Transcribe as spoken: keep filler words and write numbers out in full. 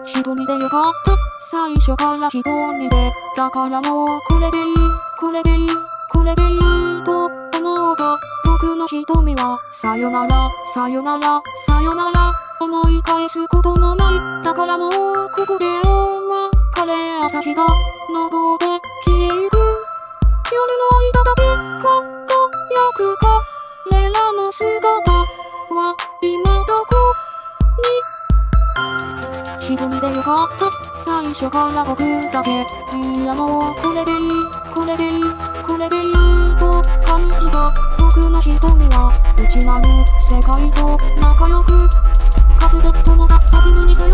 瞳でよかった。最初から瞳で。だからもうこれでいい、これでいい、これでいいと思うと、僕の瞳はさよなら、さよなら、さよなら。思い返すこともない。だからもうここでお別れ。朝日が昇って消えゆく。夜の間だけ輝く彼らの姿は今どこに。瞳でよかった。最初から僕だけ。いやもうこれでいい、これでいい、これでいいと感じた。僕の瞳は内なる世界と仲良く。風で友がった気分にさ